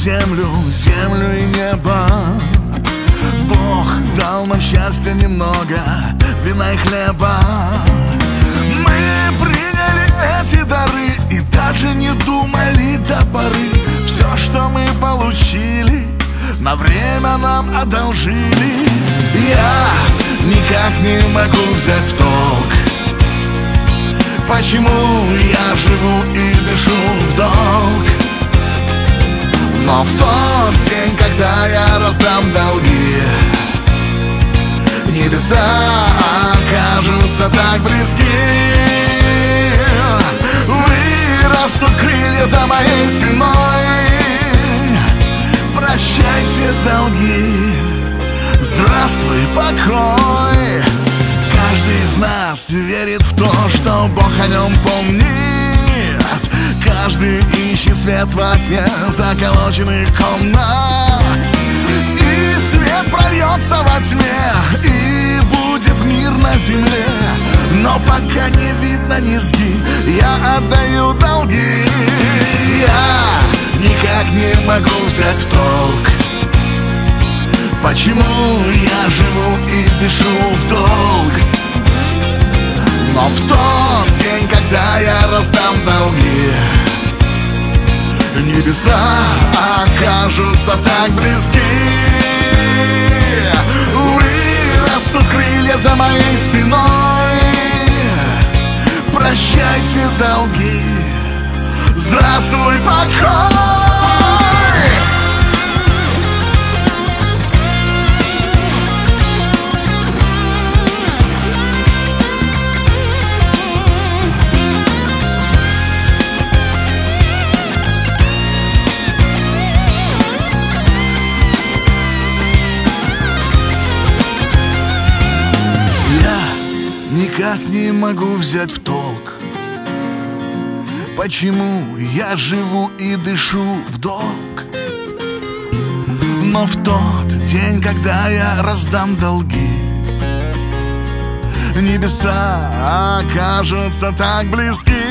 землю, землю и небо. Бог дал нам счастья немного, вина и хлеба. Мы приняли эти дары и даже не думали до поры. Все, что мы получили, на время нам одолжили. Я никак не могу взять в толк, почему я живу и дышу в долг. Но в тот день, когда я раздам долги, небеса окажутся так близки. Вырастут крылья за моей спиной. Прощайте долги, здравствуй покой. Каждый из нас верит в то, что Бог о нем помнит. Каждый ищет свет в окне заколоченных комнат. И свет прольется во тьме, и будет мир на земле. Но пока не видно низги, я отдаю долги. Я никак не могу взять в толк, почему я живу и дышу в долг. Но в тот день, когда я раздам долги, небеса окажутся так близки. Вырастут крылья за моей спиной. Прощайте долги, здравствуй покой. Никак не могу взять в толк, почему я живу и дышу в долг. Но в тот день, когда я раздам долги, небеса окажутся так близки.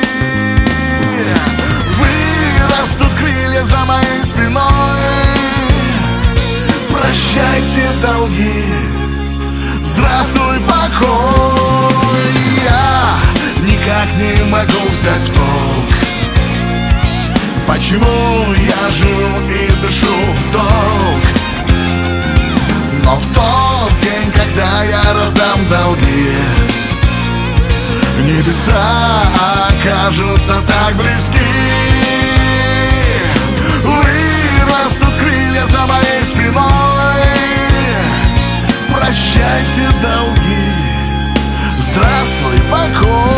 Вырастут крылья за моей спиной. Прощайте долги, здравствуй покой. Я никак не могу взять в толк, почему я живу и дышу в долг. Но в тот день, когда я раздам долги, небеса окажутся так близки. Вырастут крылья за моей спиной. Прощайте долги, здравствуй покой.